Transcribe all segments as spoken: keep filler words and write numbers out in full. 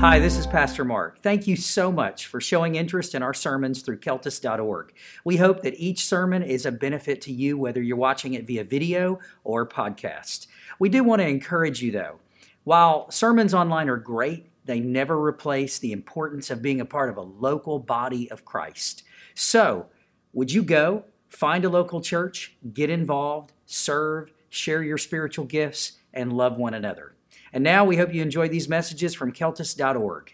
Hi, this is Pastor Mark. Thank you so much for showing interest in our sermons through Keltis dot org. We hope that each sermon is a benefit to you, whether you're watching it via video or podcast. We do want to encourage you, though. While sermons online are great, they never replace the importance of being a part of a local body of Christ. So, would you go, find a local church, get involved, serve, share your spiritual gifts, and love one another? And now we hope you enjoy these messages from Keltis dot org.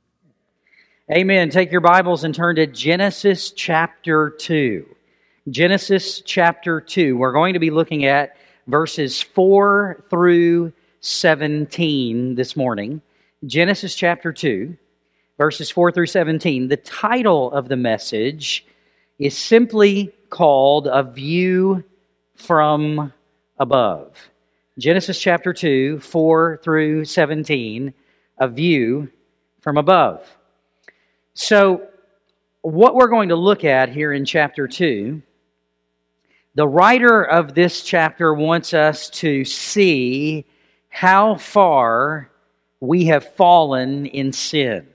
Amen. Take your Bibles and turn to Genesis chapter two. Genesis chapter two. We're going to be looking at verses four through seventeen this morning. Genesis chapter two, verses four through seventeen. The title of the message is simply called A View from Above. Genesis chapter two, four through seventeen, A View from Above. So, what we're going to look at here in chapter two, the writer of this chapter wants us to see how far we have fallen in sin.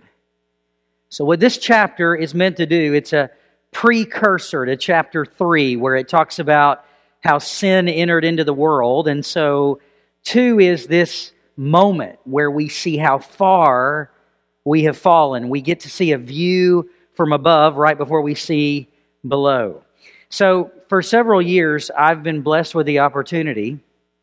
So what this chapter is meant to do, it's a precursor to chapter three, where it talks about how sin entered into the world. And so two is this moment where we see how far we have fallen. We get to see a view from above right before we see below. So for several years, I've been blessed with the opportunity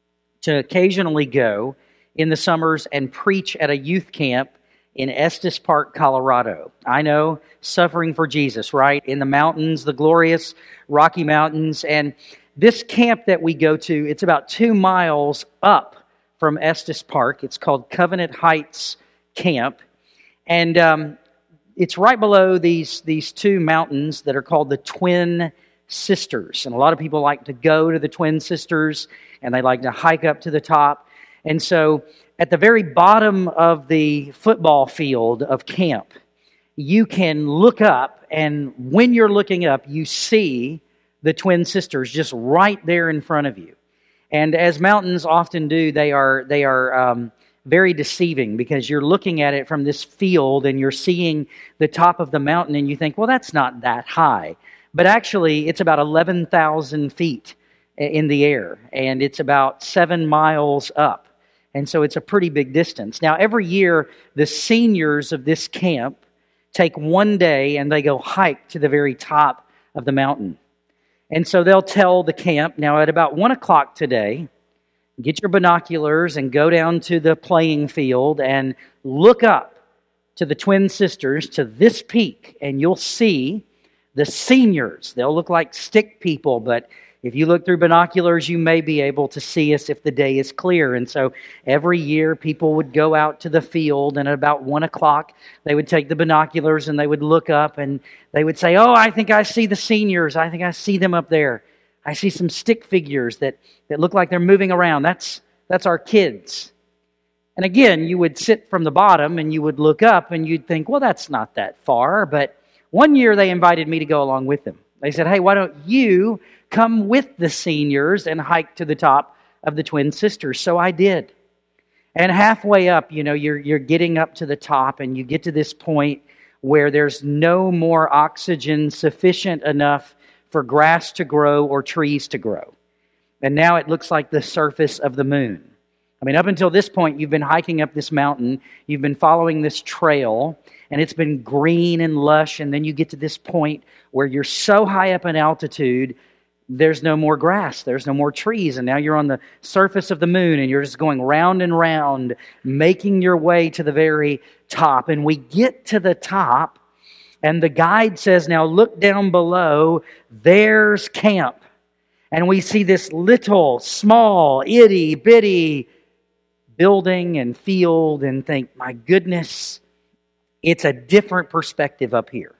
to occasionally go in the summers and preach at a youth camp in Estes Park, Colorado. I know, suffering for Jesus, right? In the mountains, the glorious Rocky Mountains. And this camp that we go to, it's about two miles up from Estes Park. It's called Covenant Heights Camp. And um, it's right below these, these two mountains that are called the Twin Sisters. And a lot of people like to go to the Twin Sisters, and they like to hike up to the top. And so at the very bottom of the football field of camp, you can look up, and when you're looking up, you see the Twin Sisters just right there in front of you. And as mountains often do, they are they are um, very deceiving, because you're looking at it from this field and you're seeing the top of the mountain and you think, well, that's not that high. But actually, it's about eleven thousand feet in the air, and it's about seven miles up. And so it's a pretty big distance. Now, every year, the seniors of this camp take one day and they go hike to the very top of the mountain. And so they'll tell the camp, now at about one o'clock today, get your binoculars and go down to the playing field and look up to the Twin Sisters, to this peak, and you'll see the seniors. They'll look like stick people, but if you look through binoculars, you may be able to see us if the day is clear. And so every year people would go out to the field, and at about one o'clock they would take the binoculars and they would look up and they would say, oh, I think I see the seniors. I think I see them up there. I see some stick figures that, that look like they're moving around. That's, that's our kids. And again, you would sit from the bottom and you would look up and you'd think, well, that's not that far. But one year they invited me to go along with them. They said, hey, why don't you come with the seniors and hike to the top of the Twin Sisters? So I did. And halfway up, you know, you're you're getting up to the top, and you get to this point where there's no more oxygen sufficient enough for grass to grow or trees to grow. And now it looks like the surface of the moon. I mean, up until this point, you've been hiking up this mountain, you've been following this trail, and it's been green and lush, and then you get to this point where you're so high up in altitude, there's no more grass, there's no more trees, and now you're on the surface of the moon, and you're just going round and round, making your way to the very top. And we get to the top, and the guide says, now look down below, there's camp. And we see this little, small, itty-bitty building and field, and think, my goodness, it's a different perspective up here.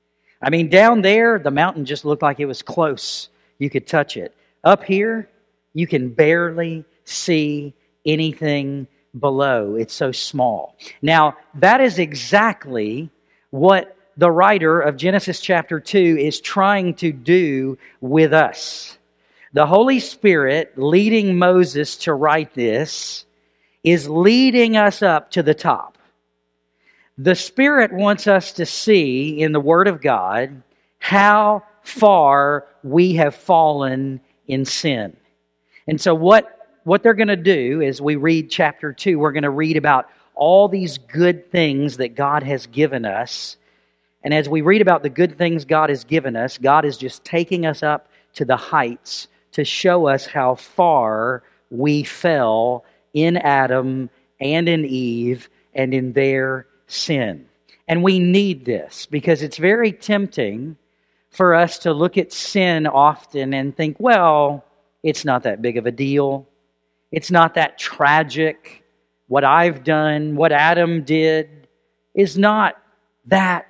I mean, down there, the mountain just looked like it was close. You could touch it. Up here, you can barely see anything below. It's so small. Now, that is exactly what the writer of Genesis chapter two is trying to do with us. The Holy Spirit leading Moses to write this is leading us up to the top. The Spirit wants us to see in the Word of God how far we have fallen in sin. And so what, what they're going to do is we read chapter two, we're going to read about all these good things that God has given us. And as we read about the good things God has given us, God is just taking us up to the heights to show us how far we fell in Adam and in Eve and in their sin. And we need this because it's very tempting for us to look at sin often and think, well, it's not that big of a deal. It's not that tragic. What I've done, what Adam did, is not that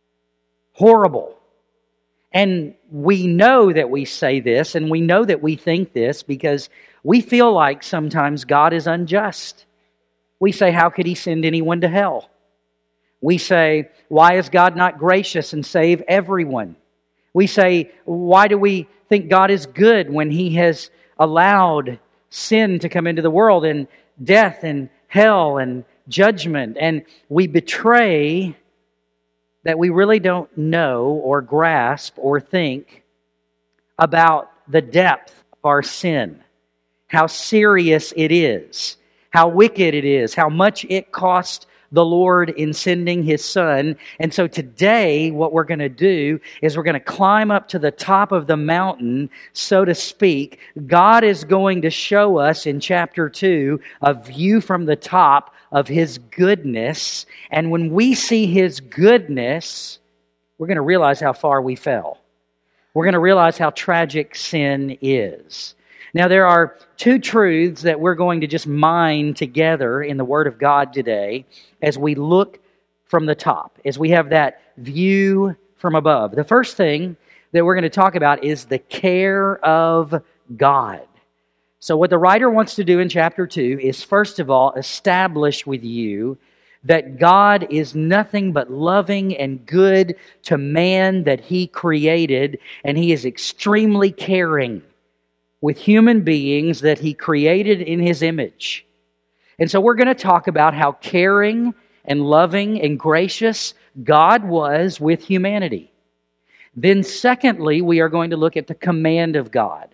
horrible. And we know that we say this, and we know that we think this because we feel like sometimes God is unjust. We say, how could He send anyone to hell? We say, why is God not gracious and save everyone? We say, why do we think God is good when He has allowed sin to come into the world and death and hell and judgment? And we betray that we really don't know or grasp or think about the depth of our sin, how serious it is, how wicked it is, how much it cost the Lord in sending His Son. And so today, what we're going to do is we're going to climb up to the top of the mountain, so to speak. God is going to show us in chapter two a view from the top of His goodness. And when we see His goodness, we're going to realize how far we fell. We're going to realize how tragic sin is. Now, there are two truths that we're going to just mine together in the Word of God today as we look from the top, as we have that view from above. The first thing that we're going to talk about is the care of God. So what the writer wants to do in chapter two is, first of all, establish with you that God is nothing but loving and good to man that He created, and He is extremely caring with human beings that He created in His image. And so we're going to talk about how caring and loving and gracious God was with humanity. Then secondly, we are going to look at the command of God.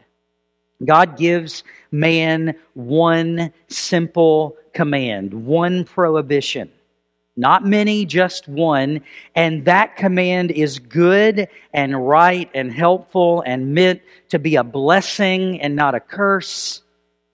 God gives man one simple command, one prohibition. Not many, just one. And that command is good and right and helpful and meant to be a blessing and not a curse.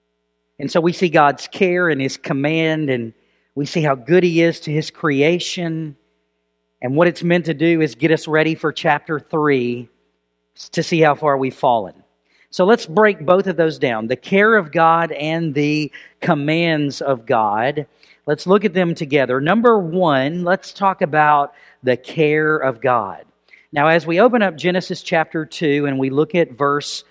And so we see God's care and His command, and we see how good He is to His creation. And what it's meant to do is get us ready for chapter three to see how far we've fallen. So let's break both of those down, the care of God and the commands of God. Let's look at them together. Number one, let's talk about the care of God. Now, as we open up Genesis chapter two and we look at verse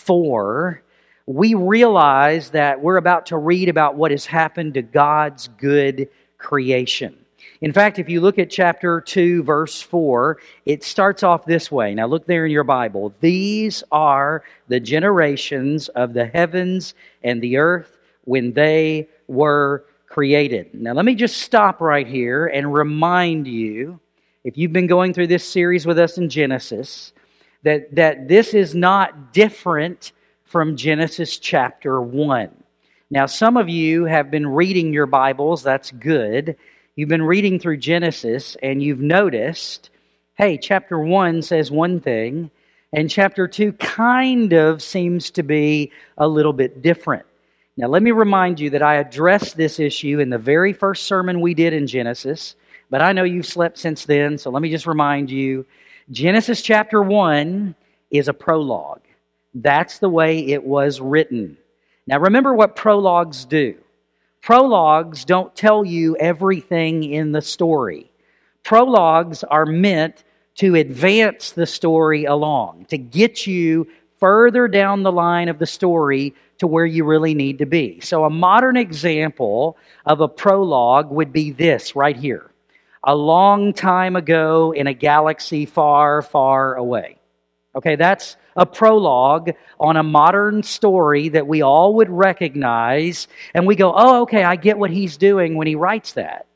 four, we realize that we're about to read about what has happened to God's good creation. In fact, if you look at chapter two, verse four, it starts off this way. Now look there in your Bible. These are the generations of the heavens and the earth when they were created. Now let me just stop right here and remind you, if you've been going through this series with us in Genesis, that, that this is not different from Genesis chapter one. Now some of you have been reading your Bibles, that's good. You've been reading through Genesis and you've noticed, hey, chapter one says one thing, and chapter two kind of seems to be a little bit different. Now, let me remind you that I addressed this issue in the very first sermon we did in Genesis, but I know you've slept since then, so let me just remind you, Genesis chapter one is a prologue. That's the way it was written. Now, remember what prologues do. Prologues don't tell you everything in the story. Prologues are meant to advance the story along, to get you further down the line of the story to where you really need to be. So a modern example of a prologue would be this right here. A long time ago in a galaxy far, far away. Okay, that's a prologue on a modern story that we all would recognize, and we go, oh, okay, I get what he's doing when he writes that.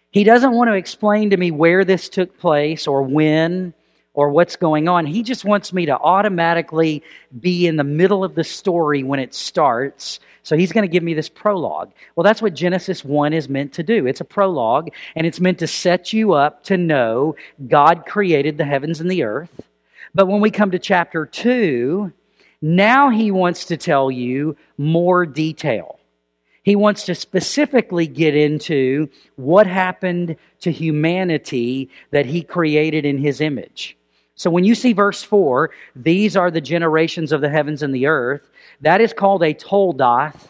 He doesn't want to explain to me where this took place or when or what's going on. He just wants me to automatically be in the middle of the story when it starts. So he's going to give me this prologue. Well, that's what Genesis one is meant to do. It's a prologue, and it's meant to set you up to know God created the heavens and the earth. But when we come to chapter two, now he wants to tell you more detail. He wants to specifically get into what happened to humanity that he created in his image. So when you see verse four, these are the generations of the heavens and the earth, that is called a toldoth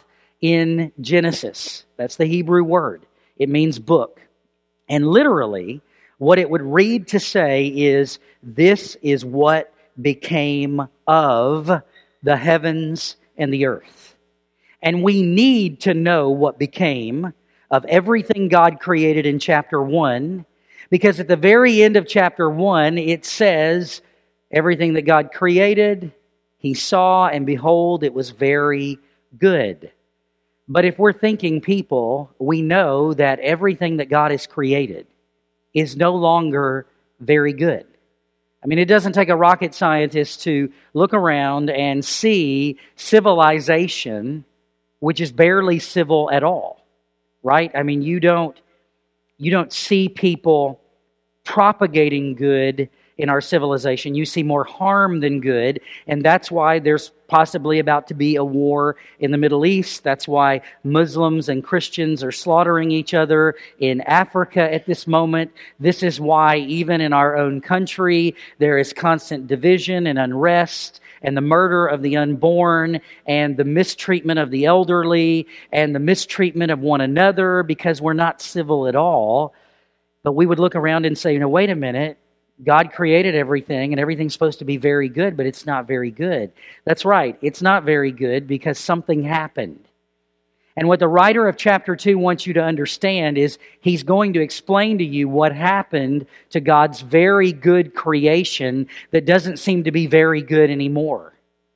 in Genesis. That's the Hebrew word. It means book. And literally, what it would read to say is, this is what became of the heavens and the earth. And we need to know what became of everything God created in chapter one, because at the very end of chapter one, it says, everything that God created, He saw, and behold, it was very good. But if we're thinking people, we know that everything that God has created is no longer very good. I mean, it doesn't take a rocket scientist to look around and see civilization which is barely civil at all, right? I mean, you don't you don't see people propagating good in our civilization. You see more harm than good, and that's why there's possibly about to be a war in the Middle East. That's why Muslims and Christians are slaughtering each other in Africa at this moment. This is why even in our own country there is constant division and unrest, and the murder of the unborn, and the mistreatment of the elderly, and the mistreatment of one another because we're not civil at all. But we would look around and say, no, wait a minute, God created everything, and everything's supposed to be very good, but it's not very good. That's right, it's not very good because something happened. And what the writer of chapter two wants you to understand is he's going to explain to you what happened to God's very good creation that doesn't seem to be very good anymore.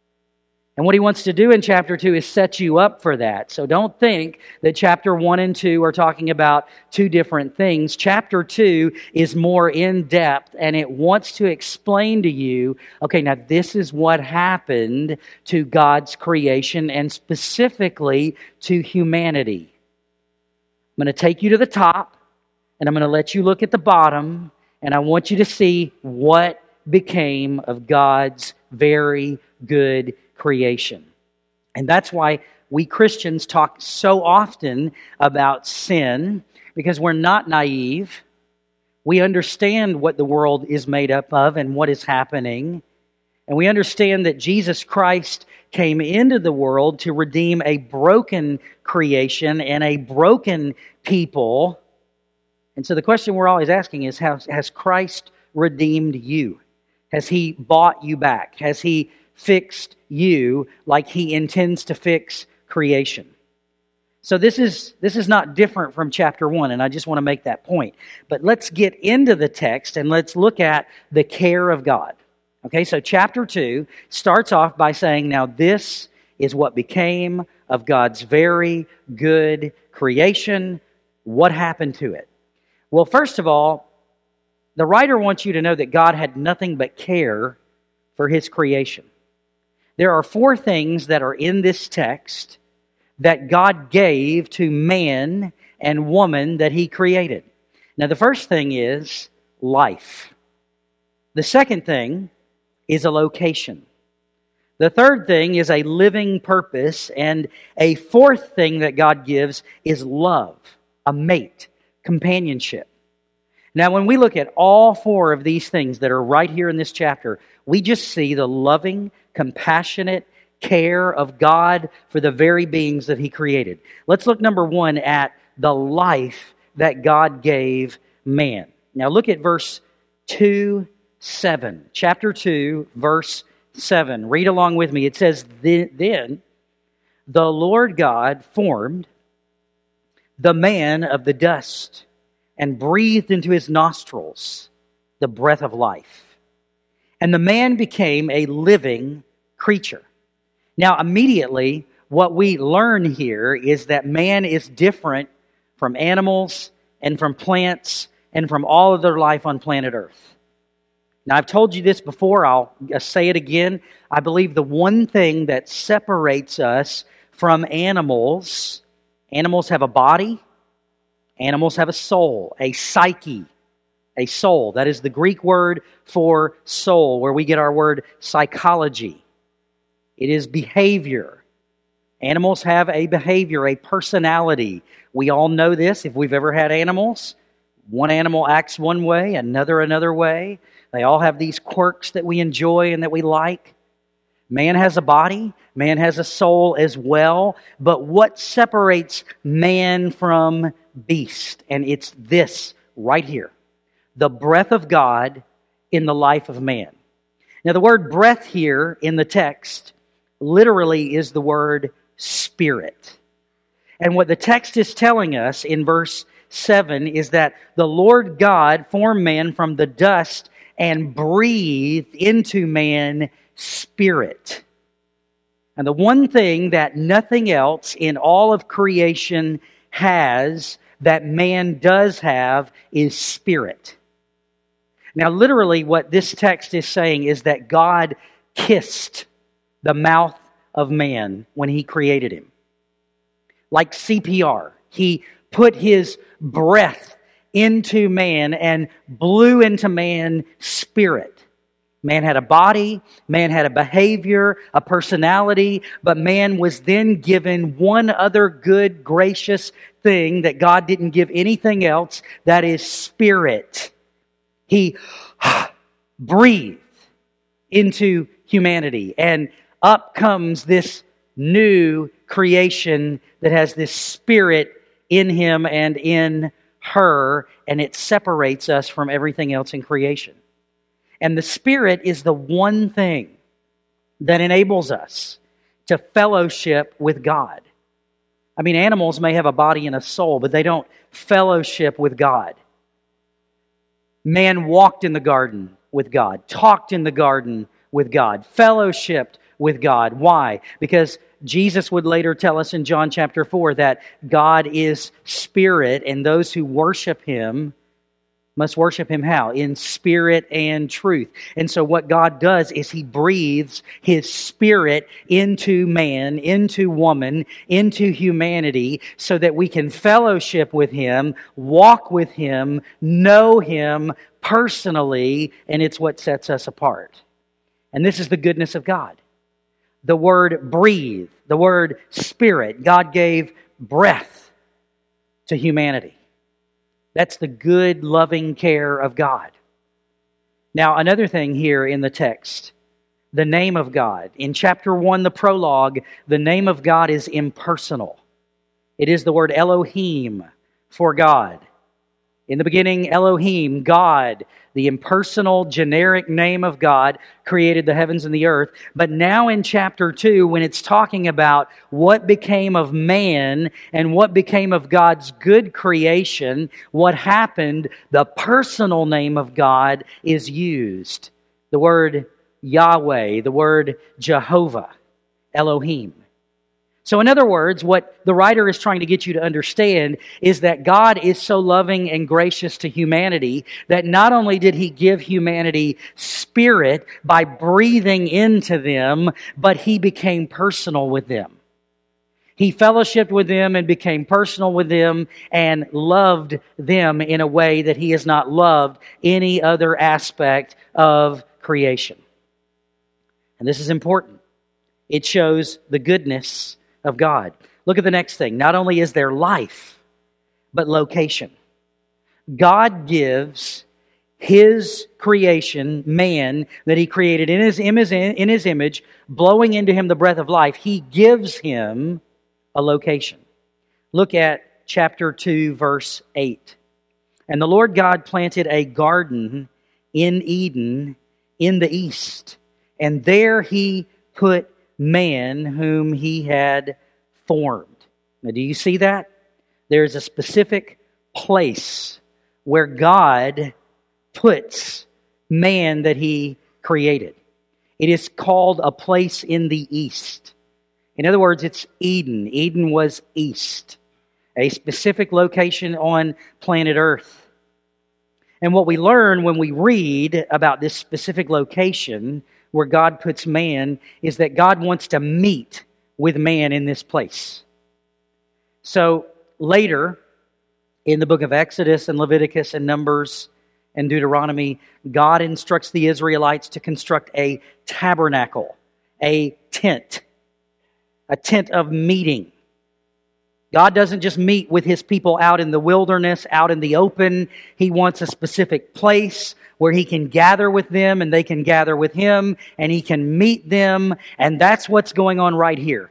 And what he wants to do in chapter two is set you up for that. So don't think that chapter one and two are talking about two different things. Chapter two is more in-depth, and it wants to explain to you, okay, now this is what happened to God's creation, and specifically to humanity. I'm going to take you to the top, and I'm going to let you look at the bottom, and I want you to see what became of God's very good creation. And that's why we Christians talk so often about sin, because we're not naive. We understand what the world is made up of and what is happening. And we understand that Jesus Christ came into the world to redeem a broken creation and a broken people. And so the question we're always asking is, has, has Christ redeemed you? Has He bought you back? Has He fixed you like He intends to fix creation? So this is this is not different from chapter one, and I just want to make that point. But let's get into the text and let's look at the care of God. Okay, so chapter two starts off by saying, now this is what became of God's very good creation. What happened to it? Well, first of all, the writer wants you to know that God had nothing but care for His creation. There are four things that are in this text that God gave to man and woman that He created. Now, the first thing is life. The second thing is a location. The third thing is a living purpose. And a fourth thing that God gives is love, a mate, companionship. Now, when we look at all four of these things that are right here in this chapter, we just see the loving, compassionate care of God for the very beings that He created. Let's look, number one, at the life that God gave man. Now, look at verse two, seven. Chapter two, verse seven. Read along with me. It says, Then the Lord God formed the man of the dust and breathed into his nostrils the breath of life. And the man became a living creature. Now, immediately, what we learn here is that man is different from animals and from plants and from all other life on planet Earth. Now, I've told you this before, I'll say it again. I believe the one thing that separates us from animals, animals have a body, animals have a soul, a psyche, a soul. That is the Greek word for soul, where we get our word psychology. It is behavior. Animals have a behavior, a personality. We all know this if we've ever had animals. One animal acts one way, another another way. They all have these quirks that we enjoy and that we like. Man has a body, man has a soul as well. But what separates man from beast? And it's this right here. The breath of God in the life of man. Now the word breath here in the text literally is the word spirit. And what the text is telling us in verse seven is that the Lord God formed man from the dust and breathed into man spirit. And the one thing that nothing else in all of creation has that man does have is spirit. Now, literally what this text is saying is that God kissed the mouth of man when He created him. Like C P R, He put His breath into man and blew into man spirit. Man had a body, man had a behavior, a personality, but man was then given one other good, gracious thing that God didn't give anything else, that is spirit. He breathed into humanity, and up comes this new creation that has this spirit in him and in her, and it separates us from everything else in creation. And the Spirit is the one thing that enables us to fellowship with God. I mean, animals may have a body and a soul, but they don't fellowship with God. Man walked in the garden with God, talked in the garden with God, fellowshipped with God. Why? Because Jesus would later tell us in John chapter four that God is spirit, and those who worship Him must worship Him how? In spirit and truth. And so what God does is He breathes His Spirit into man, into woman, into humanity, so that we can fellowship with Him, walk with Him, know Him personally, and it's what sets us apart. And this is the goodness of God. The word breathe, the word spirit, God gave breath to humanity. That's the good, loving care of God. Now, another thing here in the text, the name of God. In chapter one, the prologue, the name of God is impersonal. It is the word Elohim for God. In the beginning, Elohim, God, the impersonal, generic name of God, created the heavens and the earth. But now in chapter two, when it's talking about what became of man and what became of God's good creation, what happened, the personal name of God is used. The word Yahweh, the word Jehovah, Elohim. So in other words, what the writer is trying to get you to understand is that God is so loving and gracious to humanity that not only did He give humanity spirit by breathing into them, but He became personal with them. He fellowshiped with them and became personal with them and loved them in a way that He has not loved any other aspect of creation. And this is important. It shows the goodness of God. Look at the next thing. Not only is there life, but location. God gives His creation, man, that He created in His, in His image, blowing into him the breath of life. He gives him a location. Look at chapter two, verse eight. And the Lord God planted a garden in Eden in the east, and there He put man whom He had formed. Now, do you see that? There's a specific place where God puts man that He created. It is called a place in the east. In other words, it's Eden. Eden was east. a specific location on planet Earth. And what we learn when we read about this specific location where God puts man is that God wants to meet with man in this place. So later, in the book of Exodus and Leviticus and Numbers and Deuteronomy, God instructs the Israelites to construct a tabernacle, a tent, a tent of meeting. God doesn't just meet with His people out in the wilderness, out in the open. He wants a specific place where He can gather with them and they can gather with Him and He can meet them. And that's what's going on right here.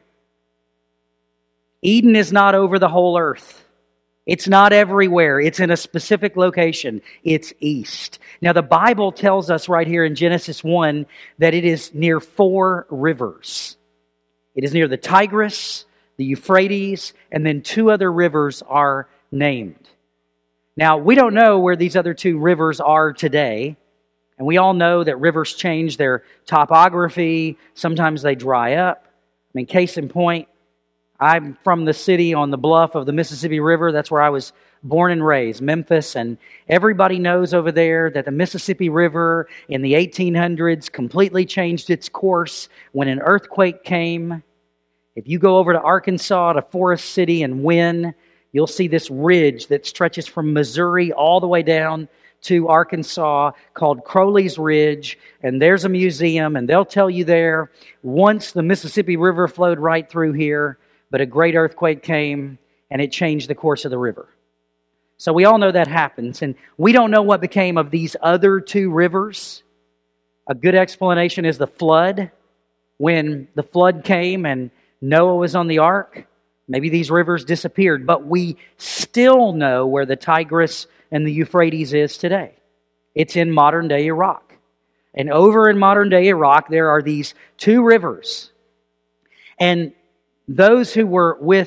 Eden is not over the whole earth. It's not everywhere. It's in a specific location. It's east. Now the Bible tells us right here in Genesis one that it is near four rivers. It is near the Tigris, the Euphrates, and then two other rivers are named. Now we don't know where these other two rivers are today. And we all know that rivers change their topography. Sometimes they dry up. I mean, case in point, I'm from the city on the bluff of the Mississippi River. That's where I was born and raised, Memphis. And everybody knows over there that the Mississippi River in the eighteen hundreds completely changed its course when an earthquake came. If you go over to Arkansas, to Forest City and Wynn, you'll see this ridge that stretches from Missouri all the way down to Arkansas called Crowley's Ridge. And there's a museum, and they'll tell you there, once the Mississippi River flowed right through here, but a great earthquake came and it changed the course of the river. So we all know that happens. And we don't know what became of these other two rivers. A good explanation is the flood. When the flood came and Noah was on the ark, maybe these rivers disappeared. But we still know where the Tigris and the Euphrates is today. It's in modern-day Iraq. And over in modern-day Iraq, there are these two rivers. And those who were with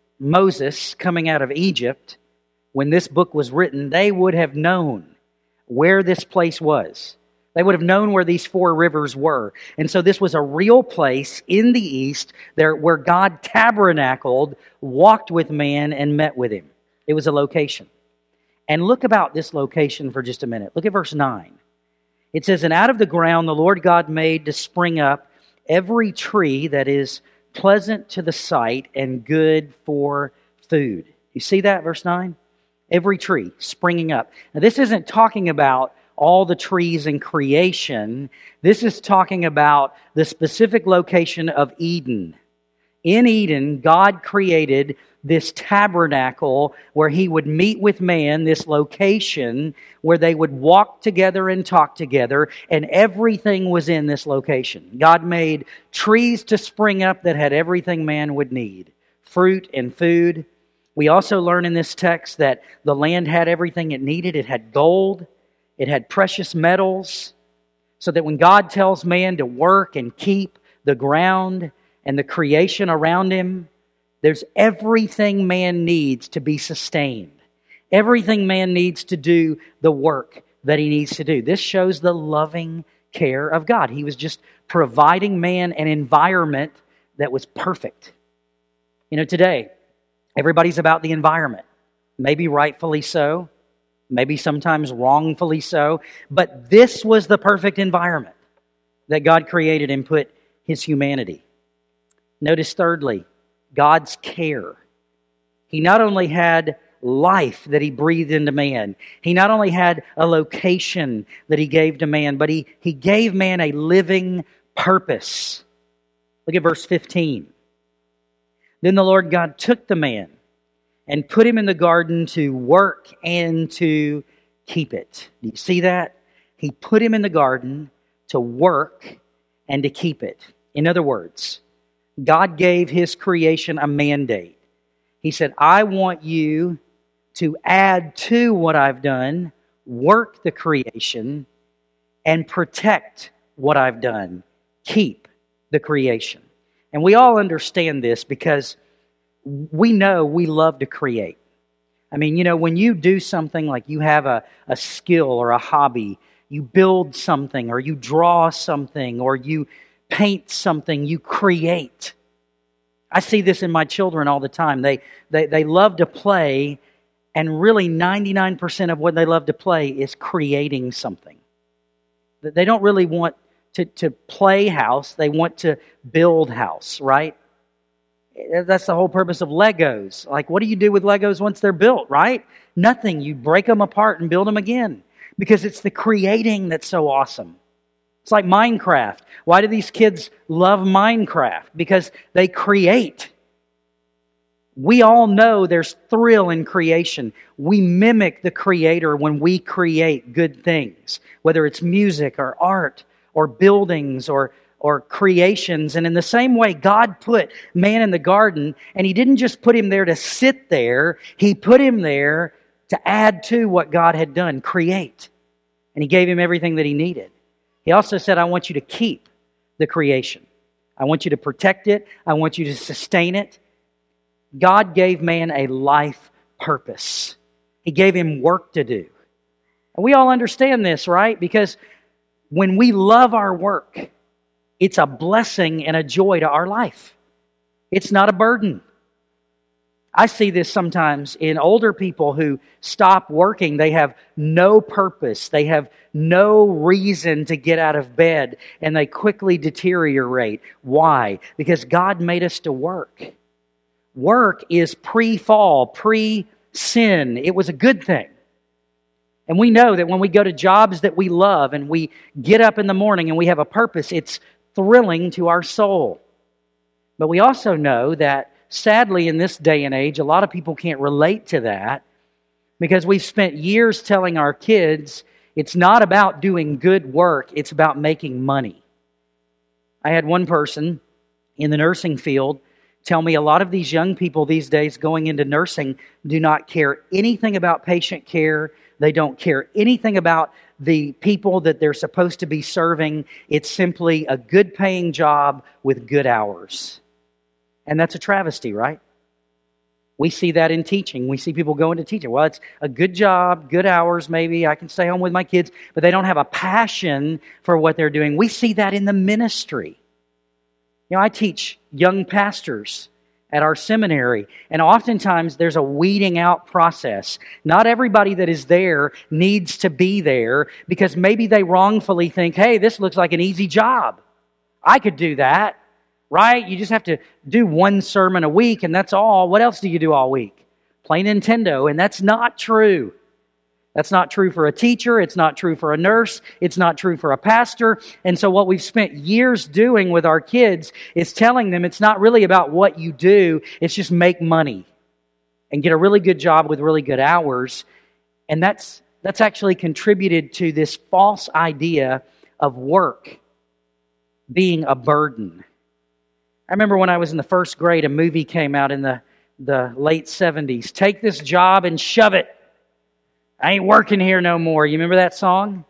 Moses coming out of Egypt, when this book was written, they would have known where this place was. They would have known where these four rivers were. And so this was a real place in the east there where God tabernacled, walked with man, and met with him. It was a location. And look about this location for just a minute. Look at verse nine. It says, "And out of the ground the Lord God made to spring up every tree that is pleasant to the sight and good for food." You see that, verse nine? Every tree springing up. Now this isn't talking about all the trees in creation. This is talking about the specific location of Eden. In Eden, God created this tabernacle where He would meet with man, this location where they would walk together and talk together, and everything was in this location. God made trees to spring up that had everything man would need, fruit and food. We also learn in this text that the land had everything it needed. It had gold, it had precious metals, so that when God tells man to work and keep the ground and the creation around him, there's everything man needs to be sustained. Everything man needs to do the work that he needs to do. This shows the loving care of God. He was just providing man an environment that was perfect. You know, today, everybody's about the environment. Maybe rightfully so. Maybe sometimes wrongfully so. But this was the perfect environment that God created and put His humanity. Notice thirdly, God's care. He not only had life that He breathed into man, He not only had a location that He gave to man, but He, he gave man a living purpose. Look at verse fifteen. "Then the Lord God took the man and put him in the garden to work and to keep it." Do you see that? He put him in the garden to work and to keep it. In other words, God gave His creation a mandate. He said, I want you to add to what I've done, work the creation, and protect what I've done. Keep the creation. And we all understand this because we know we love to create. I mean, you know, when you do something like you have a, a skill or a hobby, you build something or you draw something or you paint something, you create. I see this in my children all the time. They, they, they love to play, and really ninety-nine percent of what they love to play is creating something. They don't really want to, to play house. They want to build house, right? That's the whole purpose of Legos. Like, what do you do with Legos once they're built, right? Nothing. You break them apart and build them again, because it's the creating that's so awesome. It's like Minecraft. Why do these kids love Minecraft? Because they create. We all know there's thrill in creation. We mimic the Creator when we create good things, whether it's music or art or buildings or, or creations. And in the same way, God put man in the garden, and He didn't just put him there to sit there. He put him there to add to what God had done, create. And He gave him everything that he needed. He also said, I want you to keep the creation. I want you to protect it. I want you to sustain it. God gave man a life purpose. He gave him work to do. And we all understand this, right? Because when we love our work, it's a blessing and a joy to our life. It's not a burden. I see this sometimes in older people who stop working. They have no purpose. They have no reason to get out of bed, and they quickly deteriorate. Why? Because God made us to work. Work is pre-fall, pre-sin. It was a good thing. And we know that when we go to jobs that we love and we get up in the morning and we have a purpose, it's thrilling to our soul. But we also know that sadly, in this day and age, a lot of people can't relate to that because we've spent years telling our kids it's not about doing good work, it's about making money. I had one person in the nursing field tell me a lot of these young people these days going into nursing do not care anything about patient care. They don't care anything about the people that they're supposed to be serving. It's simply a good paying job with good hours. And that's a travesty, right? We see that in teaching. We see people go into teaching. Well, it's a good job, good hours maybe. I can stay home with my kids, but they don't have a passion for what they're doing. We see that in the ministry. You know, I teach young pastors at our seminary, and oftentimes there's a weeding out process. Not everybody that is there needs to be there because maybe they wrongfully think, hey, this looks like an easy job. I could do that. Right? You just have to do one sermon a week and that's all. What else do you do all week? Play Nintendo, and that's not true. That's not true for a teacher. It's not true for a nurse. It's not true for a pastor. And so what we've spent years doing with our kids is telling them it's not really about what you do. It's just make money and get a really good job with really good hours. And that's, that's actually contributed to this false idea of work being a burden. I remember when I was in the first grade, a movie came out in the, the late seventies. Take this job and shove it. I ain't working here no more. You remember that song?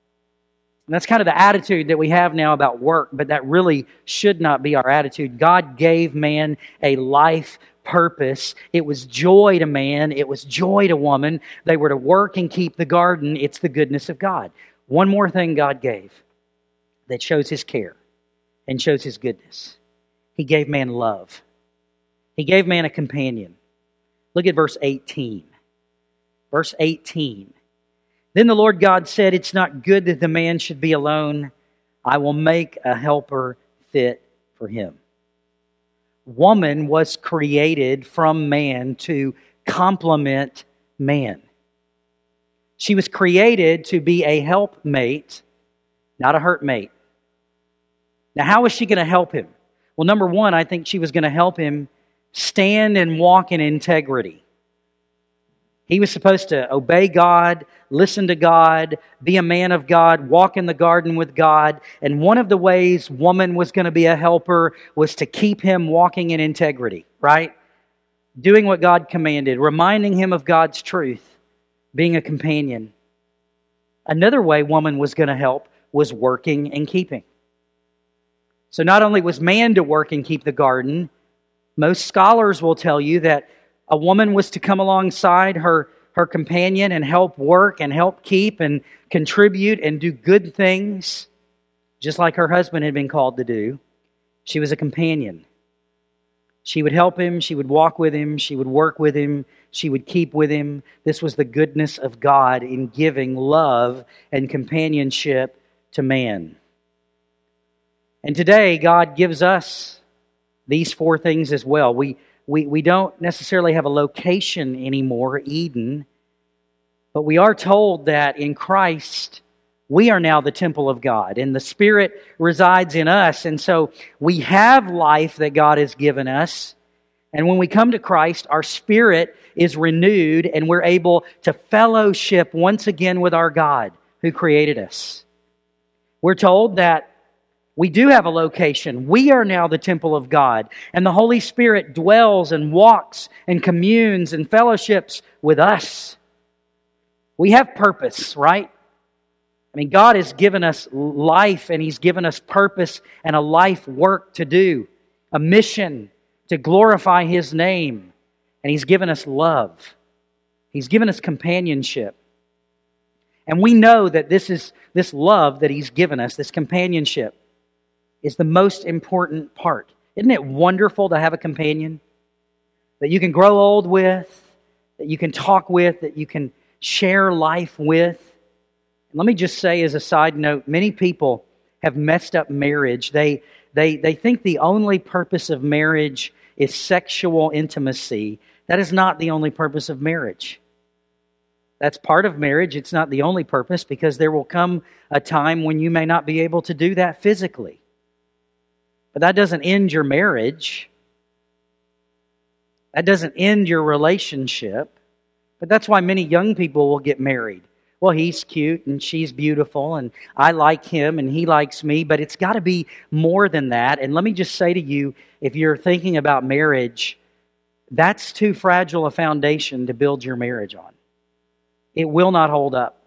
And that's kind of the attitude that we have now about work, but that really should not be our attitude. God gave man a life purpose. It was joy to man. It was joy to woman. They were to work and keep the garden. It's the goodness of God. One more thing God gave that shows His care and shows His goodness. He gave man love. He gave man a companion. Look at verse eighteen. Verse eighteen. Then the Lord God said, it's not good that the man should be alone. I will make a helper fit for him. Woman was created from man to complement man. She was created to be a helpmate, not a hurtmate. Now, how was she going to help him? Well, number one, I think she was going to help him stand and walk in integrity. He was supposed to obey God, listen to God, be a man of God, walk in the garden with God. And one of the ways woman was going to be a helper was to keep him walking in integrity, right? Doing what God commanded, reminding him of God's truth, being a companion. Another way woman was going to help was working and keeping. So not only was man to work and keep the garden, most scholars will tell you that a woman was to come alongside her, her companion and help work and help keep and contribute and do good things, just like her husband had been called to do. She was a companion. She would help him, she would walk with him, she would work with him, she would keep with him. This was the goodness of God in giving love and companionship to man. And today, God gives us these four things as well. We, we, we don't necessarily have a location anymore, Eden, but we are told that in Christ, we are now the temple of God, and the Spirit resides in us. And so we have life that God has given us. And when we come to Christ, our spirit is renewed, and we're able to fellowship once again with our God who created us. We're told that we do have a location. We are now the temple of God, and the Holy Spirit dwells and walks and communes and fellowships with us. We have purpose, right? I mean, God has given us life, and He's given us purpose and a life work to do, a mission to glorify His name, and He's given us love. He's given us companionship. And we know that this is this love that He's given us, this companionship, is the most important part. Isn't it wonderful to have a companion that you can grow old with, that you can talk with, that you can share life with? Let me just say as a side note, many people have messed up marriage. They, they, they think the only purpose of marriage is sexual intimacy. That is not the only purpose of marriage. That's part of marriage. It's not the only purpose, because there will come a time when you may not be able to do that physically. But that doesn't end your marriage. That doesn't end your relationship. But that's why many young people will get married. Well, he's cute and she's beautiful and I like him and he likes me, but it's got to be more than that. And let me just say to you, if you're thinking about marriage, that's too fragile a foundation to build your marriage on. It will not hold up.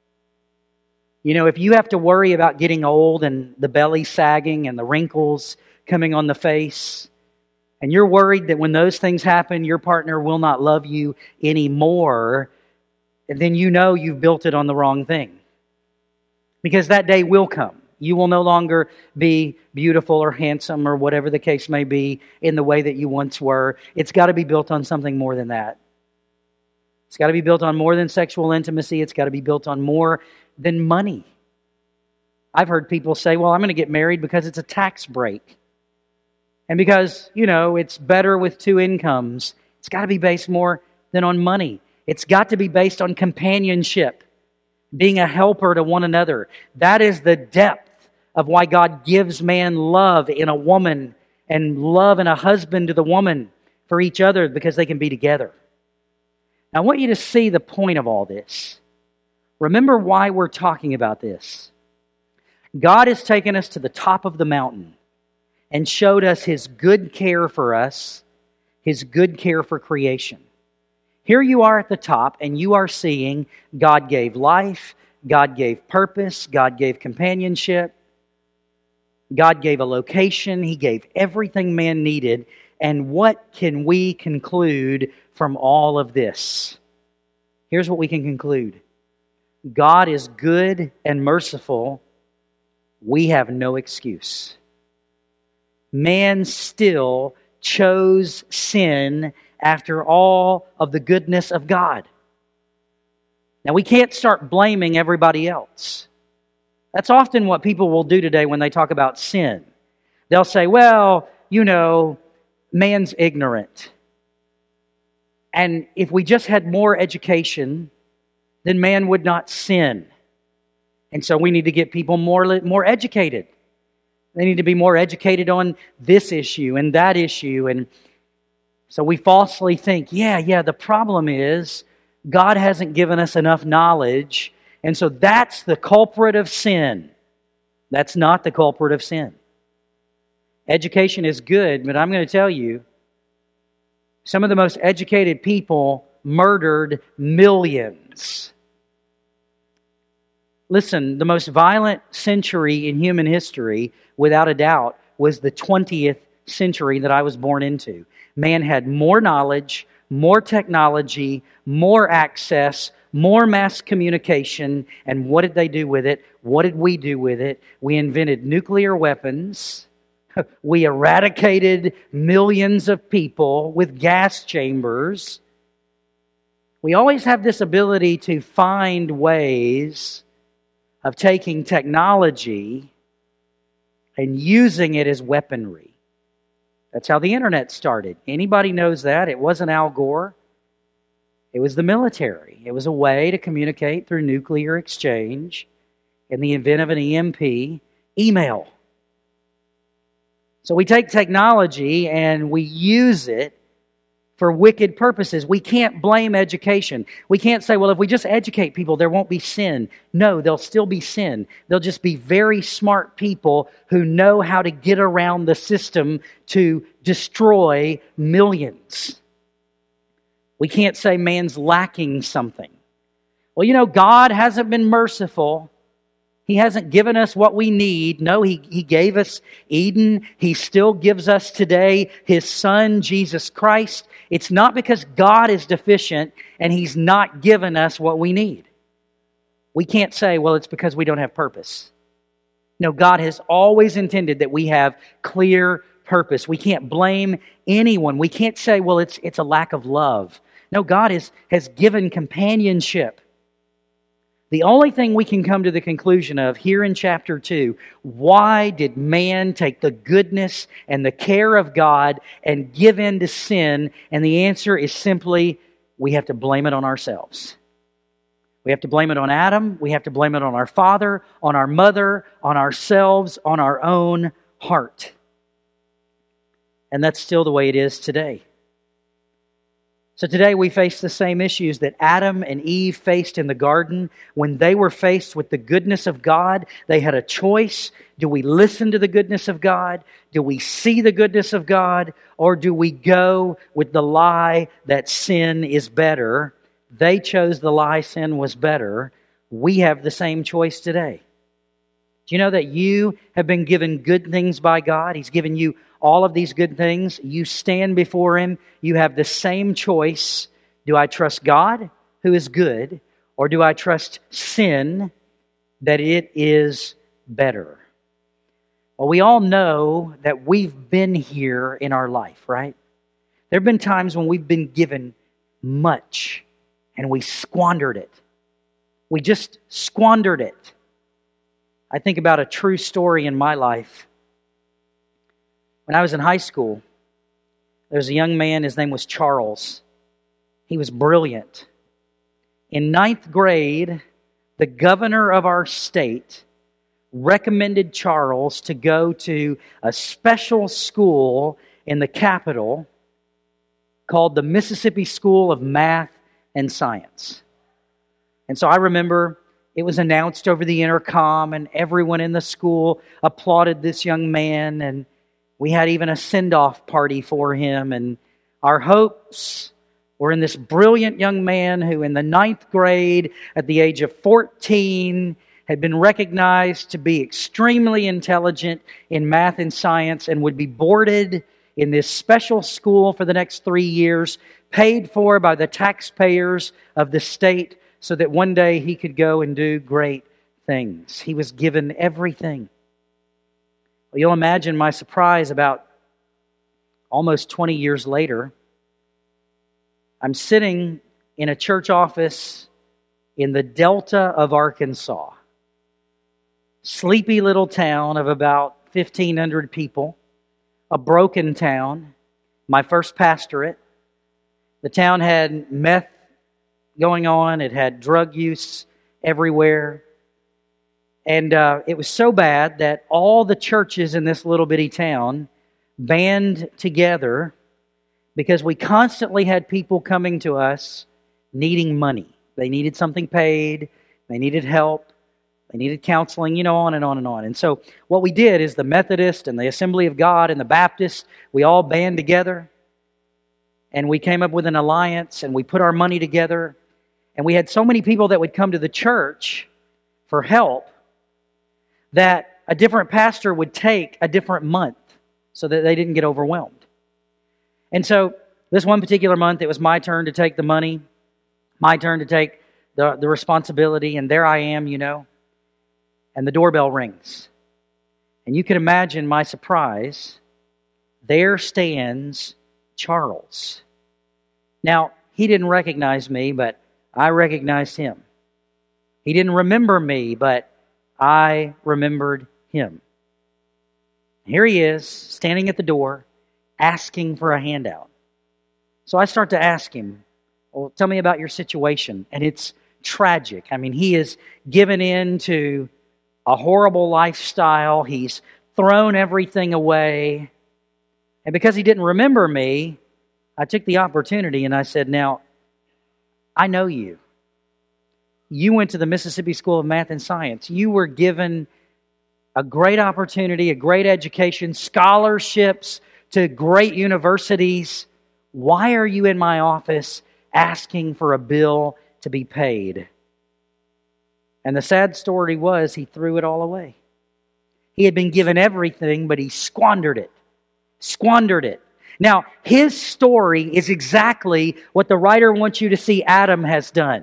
You know, if you have to worry about getting old and the belly sagging and the wrinkles coming on the face, and you're worried that when those things happen, your partner will not love you anymore, and then you know you've built it on the wrong thing. Because that day will come. You will no longer be beautiful or handsome or whatever the case may be in the way that you once were. It's got to be built on something more than that. It's got to be built on more than sexual intimacy. It's got to be built on more than money. I've heard people say, well, I'm going to get married because it's a tax break. And because, you know, it's better with two incomes. It's got to be based more than on money. It's got to be based on companionship, being a helper to one another. That is the depth of why God gives man love in a woman and love in a husband to the woman for each other, because they can be together. Now, I want you to see the point of all this. Remember why we're talking about this. God has taken us to the top of the mountain and showed us His good care for us, His good care for creation. Here you are at the top, and you are seeing God gave life, God gave purpose, God gave companionship, God gave a location, He gave everything man needed. And what can we conclude from all of this? Here's what we can conclude. God is good and merciful. We have no excuse. Man still chose sin after all of the goodness of God. Now, we can't start blaming everybody else. That's often what people will do today when they talk about sin. They'll say, well, you know, man's ignorant. And if we just had more education, then man would not sin. And so we need to get people more, more educated. They need to be more educated on this issue and that issue. And so we falsely think, yeah, yeah, the problem is God hasn't given us enough knowledge, and so that's the culprit of sin. That's not the culprit of sin. Education is good, but I'm going to tell you, some of the most educated people murdered millions. Listen, the most violent century in human history, without a doubt, was the twentieth century that I was born into. Man had more knowledge, more technology, more access, more mass communication, and what did they do with it? What did we do with it? We invented nuclear weapons. We eradicated millions of people with gas chambers. We always have this ability to find ways of taking technology and using it as weaponry. That's how the internet started. Anybody knows that? It wasn't Al Gore. It was the military. It was a way to communicate through nuclear exchange. In the event of an E M P, email. So we take technology and we use it for wicked purposes. We can't blame education. We can't say, well, if we just educate people, there won't be sin. No, there'll still be sin. They'll just be very smart people who know how to get around the system to destroy millions. We can't say man's lacking something. Well, you know, God hasn't been merciful. He hasn't given us what we need. No, He, he gave us Eden. He still gives us today His Son, Jesus Christ. It's not because God is deficient and He's not given us what we need. We can't say, well, it's because we don't have purpose. No, God has always intended that we have clear purpose. We can't blame anyone. We can't say, well, it's, it's a lack of love. No, God is, has given companionship. The only thing we can come to the conclusion of here in chapter two, why did man take the goodness and the care of God and give in to sin? And the answer is simply, we have to blame it on ourselves. We have to blame it on Adam. We have to blame it on our father, on our mother, on ourselves, on our own heart. And that's still the way it is today. So today we face the same issues that Adam and Eve faced in the garden. When they were faced with the goodness of God, they had a choice. Do we listen to the goodness of God? Do we see the goodness of God? Or do we go with the lie that sin is better? They chose the lie sin was better. We have the same choice today. Do you know that you have been given good things by God? He's given you all of these good things. You stand before Him. You have the same choice. Do I trust God, who is good, or do I trust sin, that it is better? Well, we all know that we've been here in our life, right? There have been times when we've been given much and we squandered it. We just squandered it. I think about a true story in my life. When I was in high school, there was a young man, his name was Charles. He was brilliant. In ninth grade, the governor of our state recommended Charles to go to a special school in the capital called the Mississippi School of Math and Science. And so I remember it was announced over the intercom, and everyone in the school applauded this young man, and we had even a send-off party for him, and our hopes were in this brilliant young man who in the ninth grade, at the age of fourteen, had been recognized to be extremely intelligent in math and science and would be boarded in this special school for the next three years, paid for by the taxpayers of the state so that one day he could go and do great things. He was given everything. Well, you'll imagine my surprise about almost twenty years later. I'm sitting in a church office in the Delta of Arkansas. Sleepy little town of about fifteen hundred people. A broken town. My first pastorate. The town had meth going on. It had drug use everywhere. And uh, it was so bad that all the churches in this little bitty town band together because we constantly had people coming to us needing money. They needed something paid. They needed help. They needed counseling, you know, on and on and on. And so what we did is the Methodist and the Assembly of God and the Baptist, we all band together. And we came up with an alliance and we put our money together. And we had so many people that would come to the church for help that a different pastor would take a different month so that they didn't get overwhelmed. And so this one particular month, it was my turn to take the money, my turn to take the, the responsibility, and there I am, you know, and the doorbell rings. And you can imagine my surprise. There stands Charles. Now, he didn't recognize me, but I recognized him. He didn't remember me, but I remembered him. Here he is, standing at the door, asking for a handout. So I start to ask him, well, tell me about your situation. And it's tragic. I mean, he is given in to a horrible lifestyle. He's thrown everything away. And because he didn't remember me, I took the opportunity and I said, now, I know you. You went to the Mississippi School of Math and Science. You were given a great opportunity, a great education, scholarships to great universities. Why are you in my office asking for a bill to be paid? And the sad story was he threw it all away. He had been given everything, but he squandered it. Squandered it. Now, his story is exactly what the writer wants you to see Adam has done.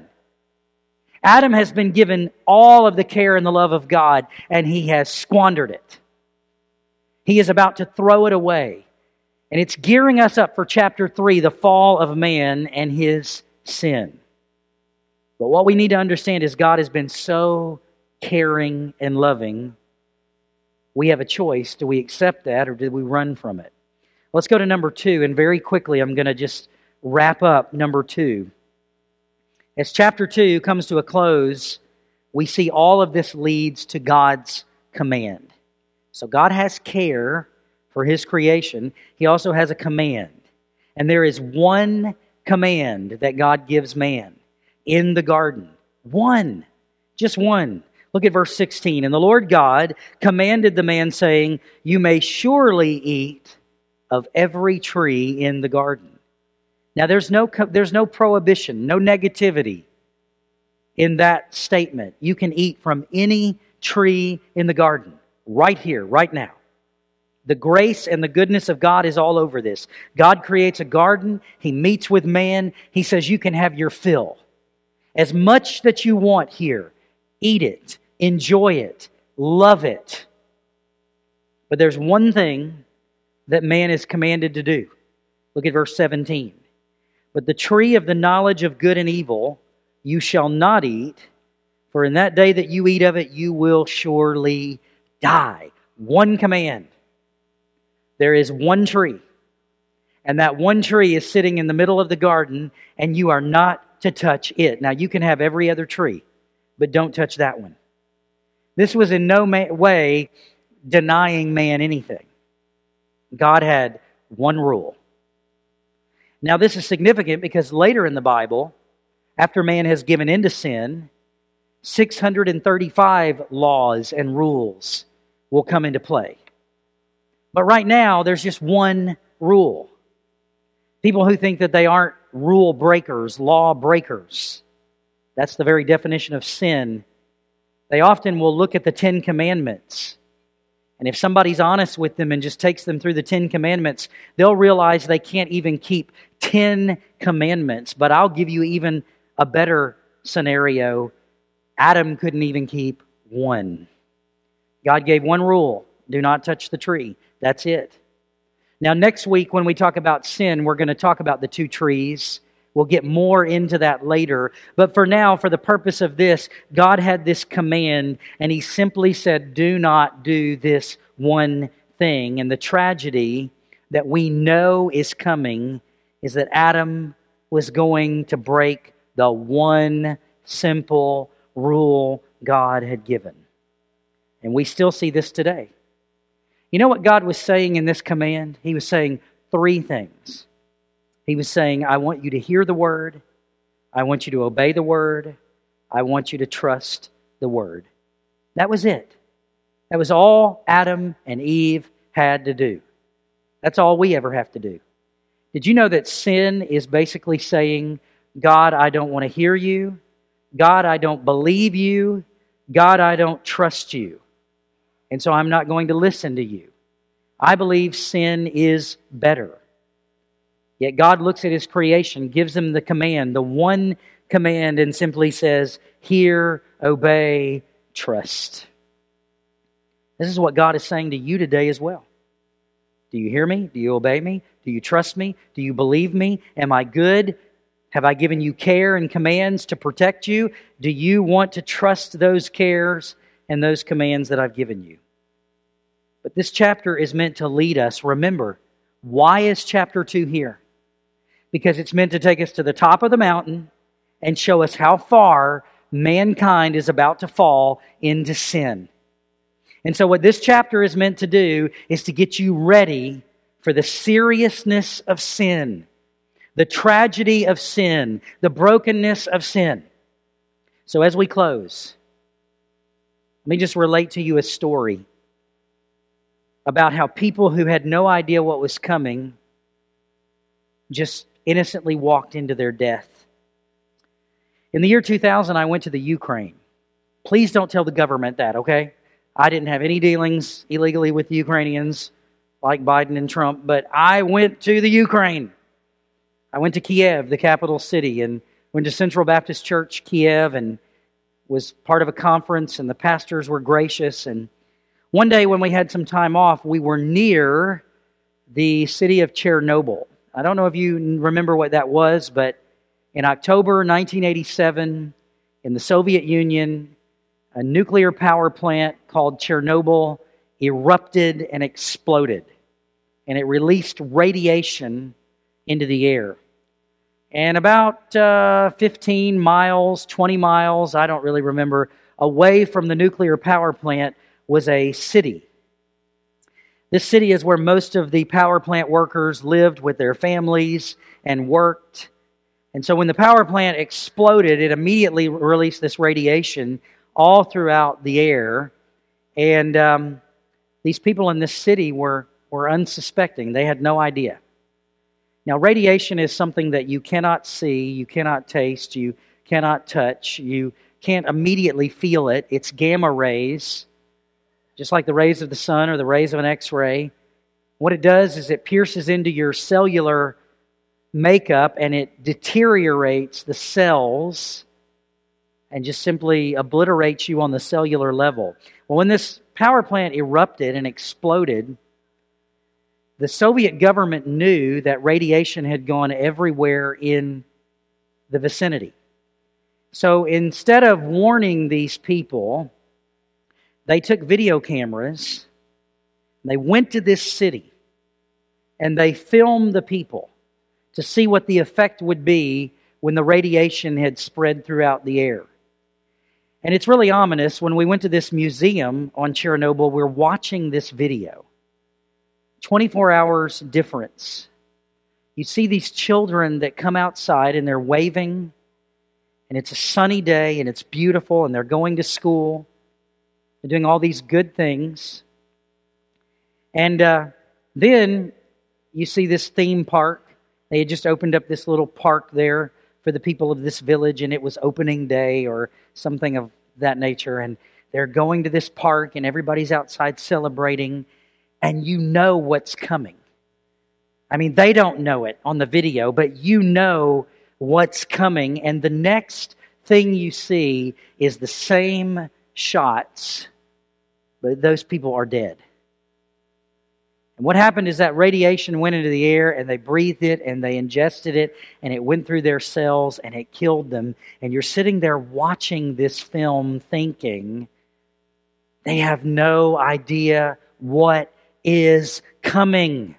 Adam has been given all of the care and the love of God, and he has squandered it. He is about to throw it away. And it's gearing us up for chapter three, the fall of man and his sin. But what we need to understand is God has been so caring and loving. We have a choice. Do we accept that or do we run from it? Let's go to number two, and very quickly I'm going to just wrap up number two. As chapter two comes to a close, we see all of this leads to God's command. So God has care for His creation. He also has a command. And there is one command that God gives man in the garden. One. Just one. Look at verse sixteen. And the Lord God commanded the man, saying, you may surely eat of every tree in the garden. Now there's no, there's no prohibition, no negativity in that statement. You can eat from any tree in the garden, right here, right now. The grace and the goodness of God is all over this. God creates a garden. He meets with man. He says you can have your fill. As much that you want here, eat it, enjoy it, love it. But there's one thing that man is commanded to do. Look at verse seventeen. But the tree of the knowledge of good and evil you shall not eat, for in that day that you eat of it, you will surely die. One command. There is one tree. And that one tree is sitting in the middle of the garden, and you are not to touch it. Now, you can have every other tree, but don't touch that one. This was in no way denying man anything. God had one rule. Now, this is significant because later in the Bible, after man has given into sin, six hundred thirty-five laws and rules will come into play. But right now, there's just one rule. People who think that they aren't rule breakers, law breakers, that's the very definition of sin. They often will look at the Ten Commandments. And if somebody's honest with them and just takes them through the Ten Commandments, they'll realize they can't even keep ten commandments. But I'll give you even a better scenario. Adam couldn't even keep one. God gave one rule. Do not touch the tree. That's it. Now, next week when we talk about sin, we're going to talk about the two trees. We'll get more into that later. But for now, for the purpose of this, God had this command, and He simply said, do not do this one thing. And the tragedy that we know is coming is that Adam was going to break the one simple rule God had given. And we still see this today. You know what God was saying in this command? He was saying three things. He was saying, I want you to hear the word. I want you to obey the word. I want you to trust the word. That was it. That was all Adam and Eve had to do. That's all we ever have to do. Did you know that sin is basically saying, God, I don't want to hear you. God, I don't believe you. God, I don't trust you. And so I'm not going to listen to you. I believe sin is better. Yet God looks at His creation, gives Him the command, the one command, and simply says, hear, obey, trust. This is what God is saying to you today as well. Do you hear me? Do you obey me? Do you trust me? Do you believe me? Am I good? Have I given you care and commands to protect you? Do you want to trust those cares and those commands that I've given you? But this chapter is meant to lead us. Remember, why is chapter two here? Because it's meant to take us to the top of the mountain and show us how far mankind is about to fall into sin. And so what this chapter is meant to do is to get you ready for the seriousness of sin, the tragedy of sin, the brokenness of sin. So as we close, let me just relate to you a story about how people who had no idea what was coming just innocently walked into their death. In the year two thousand, I went to the Ukraine. Please don't tell the government that, okay? I didn't have any dealings illegally with the Ukrainians like Biden and Trump, but I went to the Ukraine. I went to Kiev, the capital city, and went to Central Baptist Church, Kiev, and was part of a conference, and the pastors were gracious. And one day when we had some time off, we were near the city of Chernobyl. I don't know if you remember what that was, but in October nineteen eighty-seven, in the Soviet Union, a nuclear power plant called Chernobyl erupted and exploded. And it released radiation into the air. And about uh, fifteen miles, twenty miles, I don't really remember, away from the nuclear power plant was a city. This city is where most of the power plant workers lived with their families and worked. And so when the power plant exploded, it immediately released this radiation all throughout the air. And um, these people in this city were, were unsuspecting. They had no idea. Now, radiation is something that you cannot see, you cannot taste, you cannot touch, you can't immediately feel it. It's gamma rays, just like the rays of the sun or the rays of an X-ray. What it does is it pierces into your cellular makeup and it deteriorates the cells and just simply obliterates you on the cellular level. Well, when this power plant erupted and exploded, the Soviet government knew that radiation had gone everywhere in the vicinity. So instead of warning these people, they took video cameras, they went to this city, and they filmed the people to see what the effect would be when the radiation had spread throughout the air. And it's really ominous. When we went to this museum on Chernobyl, we're watching this video. twenty-four hours difference. You see these children that come outside and they're waving, and it's a sunny day and it's beautiful, and they're going to school. They're doing all these good things. And uh, then you see this theme park. They had just opened up this little park there for the people of this village, and it was opening day or something of that nature. And they're going to this park, and everybody's outside celebrating, and you know what's coming. I mean, they don't know it on the video, but you know what's coming. And the next thing you see is the same shots, but those people are dead. And what happened is that radiation went into the air, and they breathed it, and they ingested it, and it went through their cells, and it killed them. And you're sitting there watching this film thinking, they have no idea what is coming.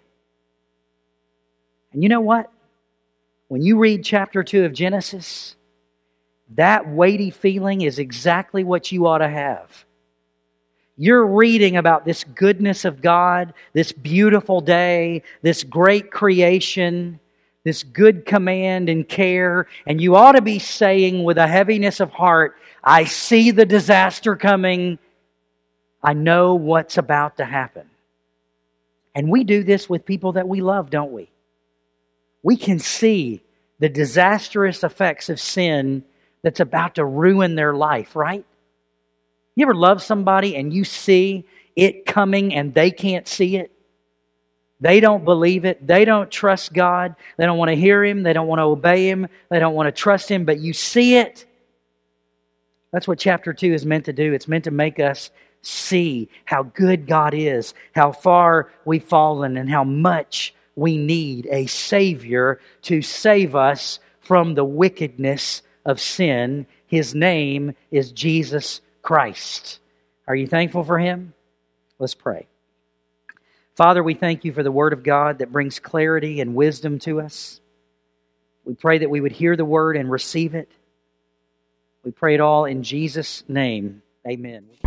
And you know what? When you read chapter two of Genesis, that weighty feeling is exactly what you ought to have. You're reading about this goodness of God, this beautiful day, this great creation, this good command and care, and you ought to be saying with a heaviness of heart, I see the disaster coming. I know what's about to happen. And we do this with people that we love, don't we? We can see the disastrous effects of sin that's about to ruin their life, right? You ever love somebody and you see it coming and they can't see it? They don't believe it. They don't trust God. They don't want to hear Him. They don't want to obey Him. They don't want to trust Him, but you see it. That's what chapter two is meant to do. It's meant to make us see how good God is, how far we've fallen, and how much we need a Savior to save us from the wickedness of sin. His name is Jesus Christ. Are you thankful for Him? Let's pray. Father, we thank You for the Word of God that brings clarity and wisdom to us. We pray that we would hear the Word and receive it. We pray it all in Jesus' name. Amen.